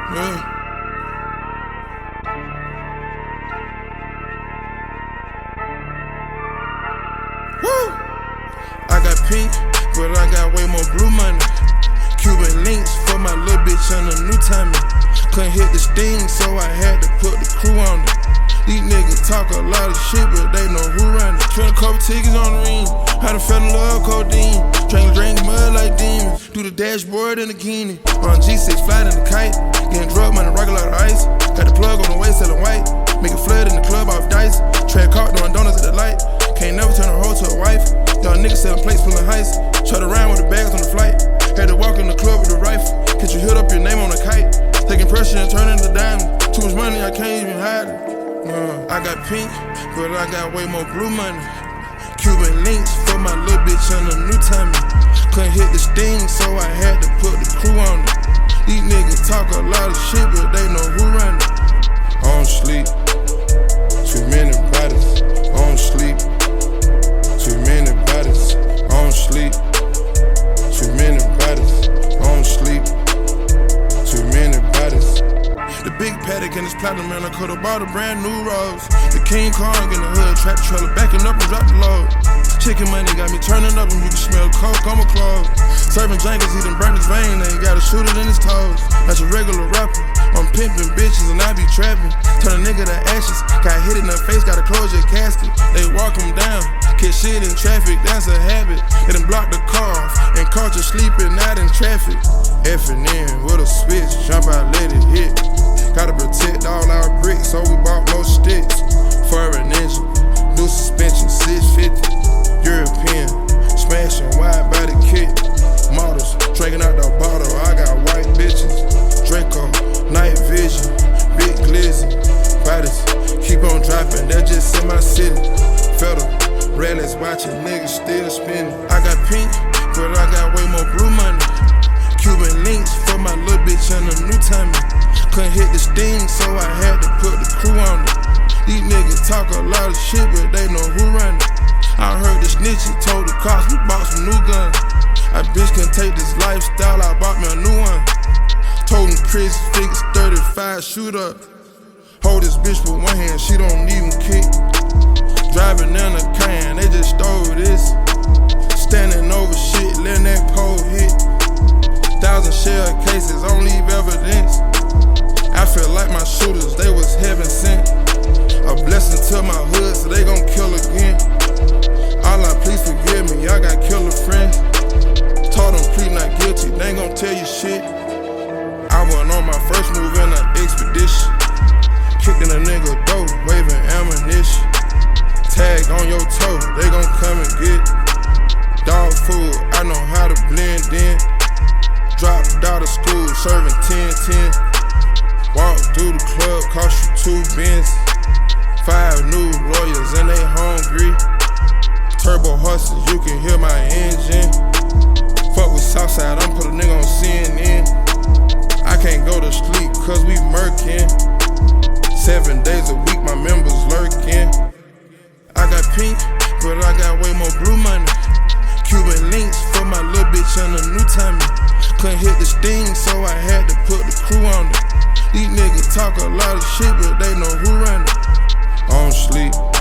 Yeah. Woo! I got pink, but I got way more blue money. Cuban links for my little bitch on a new timing. Couldn't hit the sting, so I had to put the crew on it. These niggas talk a lot of shit, but they know who run it. 20 couple tickets on the ring. How to fell in love, codeine. Drink mud like demons. Do the dashboard in the bikini. On G6, flying in the kite. Getting drug money, rock a lot of ice. Got the plug on the way, selling white. Make a flood in the club off dice. Track caught doing donuts at the light. Can't never turn a hoe to a wife. Young niggas selling plates full of heist. Tried to rhyme with the bags on the flight. Had to walk in the club with the rifle. Catch you hit up your name on a kite. Taking pressure and turning to diamond. Too much money, I can't even hide it. I got pink, but I got way more blue money. Cuban links for my little bitch on a new timing. Couldn't hit the sting, so I had to put the crew on it. These niggas talk a lot of shit, but they know who run it. I don't sleep, too many bodies. I don't sleep, too many bodies. I don't sleep, too many bodies. I don't sleep, too many bodies. The big paddock and this platinum, man, I could've bought a brand new rose. The King Kong in the hood, tractor trailer, backing up and drop the load. Chicken money got me turning up and you can smell coke on my clothes. Serving Jenkins, he done burnt his vein, and he gotta shoot it in his toes. That's a regular rapper, I'm pimping bitches and I be trapping. Turn a nigga to ashes, got hit in the face, gotta close your casket. They walk him down, catch shit in traffic, that's a habit. They done blocked the car off, and caught you sleeping out in traffic. Effing in with a switch, jump out, let it hit. Gotta protect all our bricks, so we bought more sticks. For a ninja, new suspension, 650. European, smashing wide body kit. Models, drinking out the bottle, I got white bitches. Draco, night vision, big glizzy. Bodies, keep on dropping, they're just in my city. Federal, rallies watching, niggas still spinning. I got pink, but I got way more blue money. Cuban links for my little bitch on a new timing. Couldn't hit the sting, so I had to put the crew on it. These niggas talk a lot of shit, but they know who run it. I heard the snitches told the cops we bought some new guns. A bitch can take this lifestyle, I bought me a new one. Told him Chris figures 35, shoot up. Hold this bitch with one hand, she don't even kick. Driving down a can, they just stole this. Standing over shit, letting that pole hit. 1,000 shell cases, don't leave evidence. I feel like my shooters, they was heaven sent. A blessing to my hood, so they gon' kill again. Allah, please forgive me, I got killer friends. Told them plead not guilty, they ain't gon' tell you shit. I went on my first move in an expedition. Kicking a nigga door, waving ammunition. Tag on your toe, they gon' come and get. Dog food, I know how to blend in. Dropped out of school, serving 10-10. Walk through the club, cost you 2 bins. 5 new lawyers and they hungry. Turbo horses, you can hear my engine. Fuck with Southside, I'm put a nigga on CNN. I can't go to sleep cause we murking. 7 days a week, my members lurking. I got pink, but I got way more blue money. Cuban links for my little bitch on a new timing. Couldn't hit the sting, so I had to put the crew on it. These niggas talk a lot of shit, but they know who run it. I don't sleep.